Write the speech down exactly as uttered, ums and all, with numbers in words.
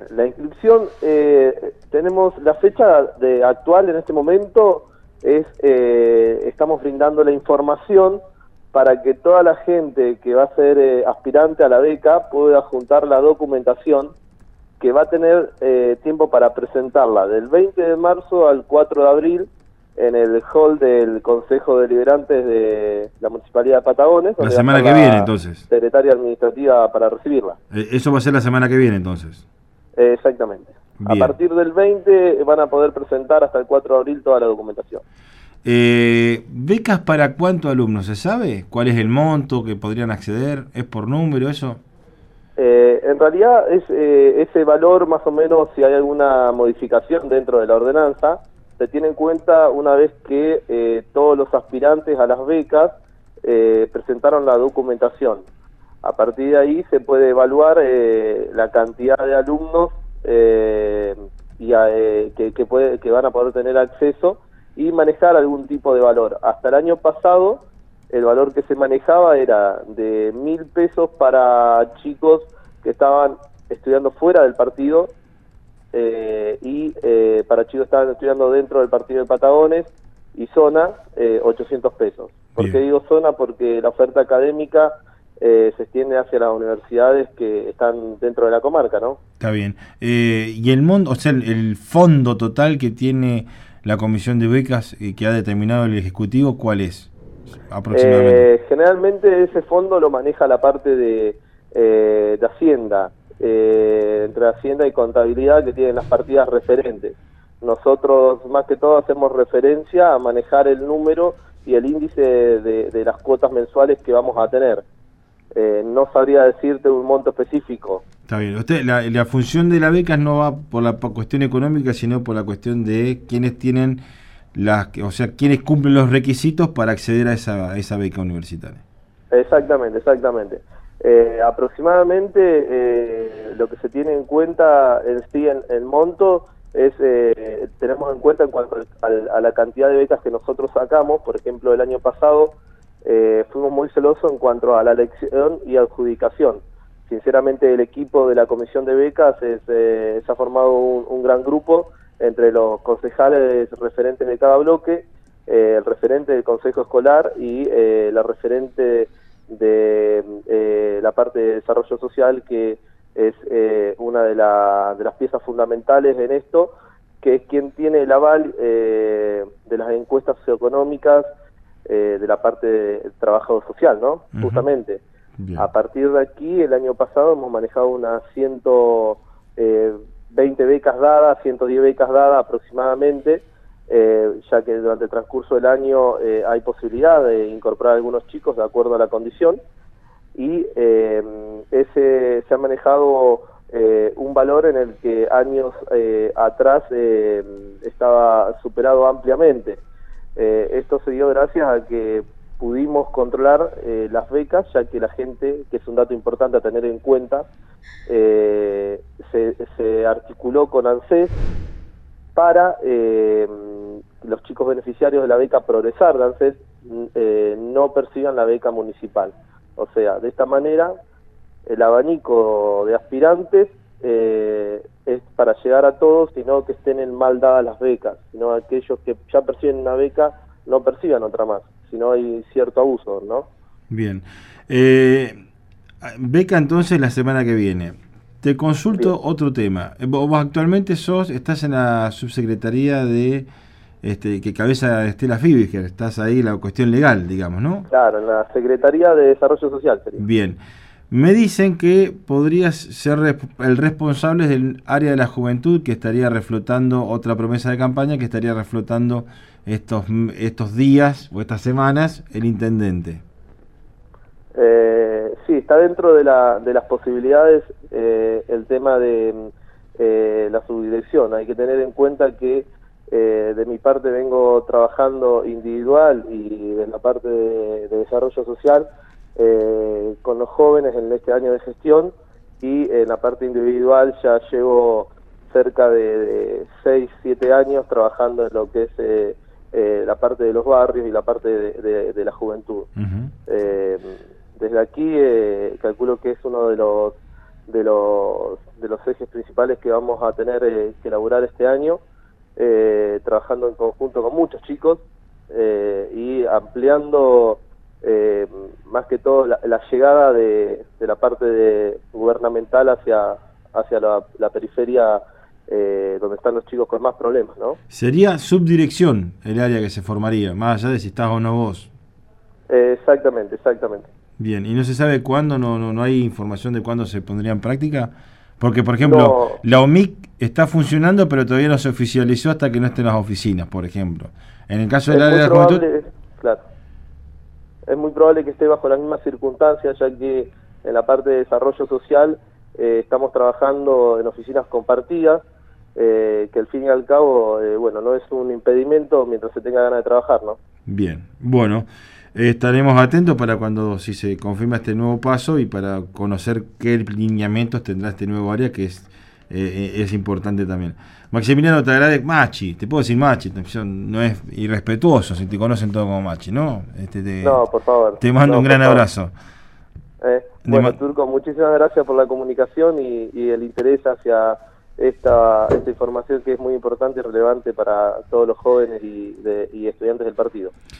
la inscripción, eh, tenemos la fecha de actual en este momento, es eh, estamos brindando la información para que toda la gente que va a ser eh, aspirante a la beca pueda juntar la documentación, que va a tener eh, tiempo para presentarla del veinte de marzo al cuatro de abril en el hall del Consejo Deliberantes de la Municipalidad de Patagones. La semana que viene, entonces. Secretaria administrativa para recibirla. Eh, eso va a ser la semana que viene, entonces. Eh, exactamente. Bien. A partir del veinte van a poder presentar hasta el cuatro de abril toda la documentación. Eh, ¿Becas para cuántos alumnos? ¿Se sabe? ¿Cuál es el monto que podrían acceder? ¿Es por número eso? Eh, en realidad es eh, ese valor más o menos, si hay alguna modificación dentro de la ordenanza, se tiene en cuenta una vez que eh, todos los aspirantes a las becas eh, presentaron la documentación. A partir de ahí se puede evaluar eh, la cantidad de alumnos eh, y a, eh, que, que, puede, que van a poder tener acceso y manejar algún tipo de valor. Hasta el año pasado el valor que se manejaba era de mil pesos para chicos que estaban estudiando fuera del partido eh, y eh, para chicos que estaban estudiando dentro del partido de Patagones y zona, eh, ochocientos pesos. ¿Por Bien. qué digo zona? Porque la oferta académica eh, se extiende hacia las universidades que están dentro de la comarca, ¿no? Está bien. Eh, y el monto, o sea, el, el fondo total que tiene la comisión de becas eh, que ha determinado el Ejecutivo, ¿cuál es? Aproximadamente. Eh, generalmente ese fondo lo maneja la parte de, eh, de Hacienda, eh, entre Hacienda y Contabilidad, que tienen las partidas referentes. Nosotros más que todo hacemos referencia a manejar el número y el índice de, de las cuotas mensuales que vamos a tener. Eh, no sabría decirte un monto específico. Está bien. Usted, la, la función de la beca no va por la cuestión económica, sino por la cuestión de quienes tienen las, o sea, quienes cumplen los requisitos para acceder a esa, a esa beca universitaria. Exactamente, exactamente. Eh, aproximadamente eh, lo que se tiene en cuenta en sí en el monto es, eh, tenemos en cuenta en cuanto al, a la cantidad de becas que nosotros sacamos. Por ejemplo, el año pasado eh, fuimos muy celosos en cuanto a la elección y adjudicación. Sinceramente, el equipo de la comisión de becas es, eh, se ha formado un, un gran grupo entre los concejales referentes de cada bloque, eh, el referente del consejo escolar y eh, la referente de eh, la parte de desarrollo social, que es eh, una de, la, de las piezas fundamentales en esto, que es quien tiene el aval eh, de las encuestas socioeconómicas eh, de la parte del trabajo social, ¿no? Uh-huh. Justamente. Bien. A partir de aquí, el año pasado hemos manejado unas ciento veinte becas dadas, ciento diez becas dadas aproximadamente, eh, ya que durante el transcurso del año eh, hay posibilidad de incorporar a algunos chicos de acuerdo a la condición, y eh, ese se ha manejado eh, un valor en el que años eh, atrás eh, estaba superado ampliamente. Eh, esto se dio gracias a que pudimos controlar eh, las becas, ya que la gente, que es un dato importante a tener en cuenta, eh, se, se articuló con ANSES para eh, los chicos beneficiarios de la beca Progresar de ANSES eh, no persigan la beca municipal. O sea, de esta manera el abanico de aspirantes eh, es para llegar a todos, sino que estén en mal dadas las becas, sino aquellos que ya perciben una beca no persigan otra más, si no hay cierto abuso, ¿no? Bien. Eh, beca entonces la semana que viene. Te consulto Bien. Otro tema. Vos actualmente sos, estás en la subsecretaría de este, que cabeza Estela Fibiger, estás ahí en la cuestión legal, digamos, ¿no? Claro, en la Secretaría de Desarrollo Social sería. Bien. Me dicen que podrías ser el responsable del área de la juventud, que estaría reflotando otra promesa de campaña, que estaría reflotando estos estos días o estas semanas el intendente. Eh, sí, está dentro de, la, de las posibilidades eh, el tema de eh, la subdirección. Hay que tener en cuenta que eh, de mi parte vengo trabajando individual y de la parte de, de desarrollo social eh, con los jóvenes en este año de gestión, y en la parte individual ya llevo cerca de seis, siete años trabajando en lo que es eh, eh, la parte de los barrios y la parte de, de, de la juventud. Uh-huh. eh, Desde aquí eh, calculo que es uno de los de los, de los ejes principales que vamos a tener eh, que elaborar este año, eh, trabajando en conjunto con muchos chicos eh, y ampliando eh, más que todo la, la llegada de, de la parte de, gubernamental hacia, hacia la, la periferia eh, donde están los chicos con más problemas, ¿no? Sería subdirección el área que se formaría, más allá de si estás o no vos. Eh, exactamente, exactamente. Bien, ¿y no se sabe cuándo? ¿No, no, no hay información de cuándo se pondría en práctica? Porque, por ejemplo, No, la O M I C está funcionando, pero todavía no se oficializó hasta que no estén las oficinas, por ejemplo. En el caso del es área muy de la juventud... probable, claro, es muy probable que esté bajo las mismas circunstancias, ya que en la parte de desarrollo social eh, estamos trabajando en oficinas compartidas, eh, que al fin y al cabo, eh, bueno, no es un impedimento mientras se tenga ganas de trabajar, ¿no? Bien, bueno, eh, estaremos atentos para cuando si se confirma este nuevo paso y para conocer qué lineamientos tendrá este nuevo área, que es eh, es importante también. Maximiliano, te agradezco. Machi, te puedo decir Machi, no es irrespetuoso si te conocen todo como Machi, ¿no? Este, te, No, por favor. Te mando no, un gran abrazo. Eh, bueno, Turco, muchísimas gracias por la comunicación y, y el interés hacia esta, esta información que es muy importante y relevante para todos los jóvenes y, de, y estudiantes del partido.